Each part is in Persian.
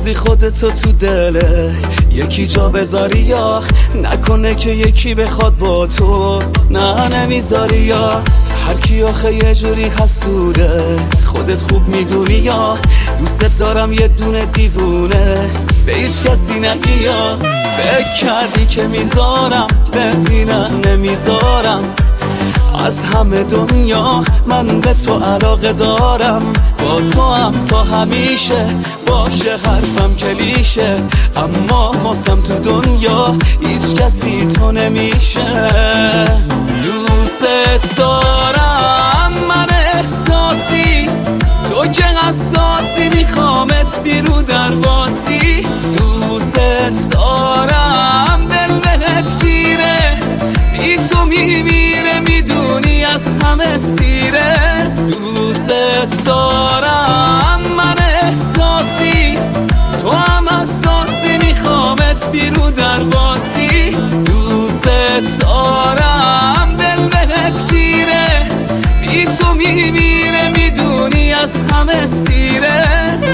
روزی خودتو تو دل یکی جا بذاری، یا نکنه که یکی بخواد با تو نه نمیذاری. یا هر کی آخه یه جوری حسوده، خودت خوب میدونی. یا دوست دارم یه دونه دیوونه، به هیچ کسی نگی. یا فکر کردی که میذارم ببینم، نمیذارم. از همه دنیا من به تو علاقه دارم، با تو هم تا همیشه باشه. حرفم کلیشه اما واسم تو دنیا هیچ کسی تو نمیشه. دوست دارم من احساسی، تو که حساسی، میخوامت بیرو درواسی. دوست دارم دل بهت گیره، بی تو میمیره، میدونی از همه سیره. دوست دارم من احساسی، تو هم حساسی، میخوامت بیرو درواسی. دوست دارم دل بهت گیره، بی تو میمیره، میدونی از همه سیره.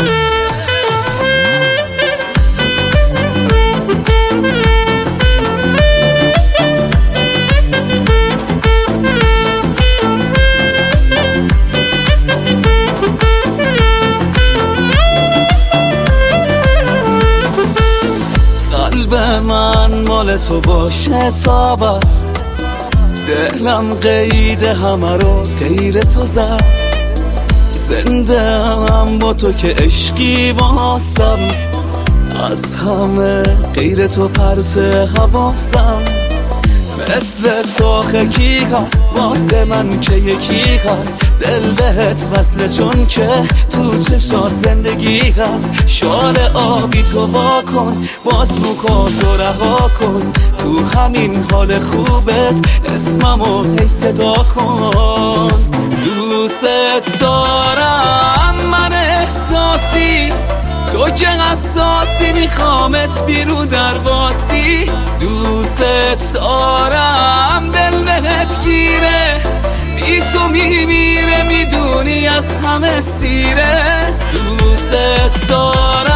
من مال تو باشه تا بعد، دلم قید همه رو غیر تو زد. زنده هم با تو که عشقی واسم، از همه غیر تو پرت حواسم. مثل تو خکی هست واسه من که یکی هست، دل بهت وصله چون که تو چشات زندگی هست. شال آبی تو واکن، باز موکاتو رها کن، تو همین حال خوبت اسممو هی صدا کن. دوست دارم من احساسی، تو که حساسی، میخوامت بیرو درواسی. دوست دارم دل بهت گیره، بی تو میمیره، میدونی از همه سیره. دوست دارم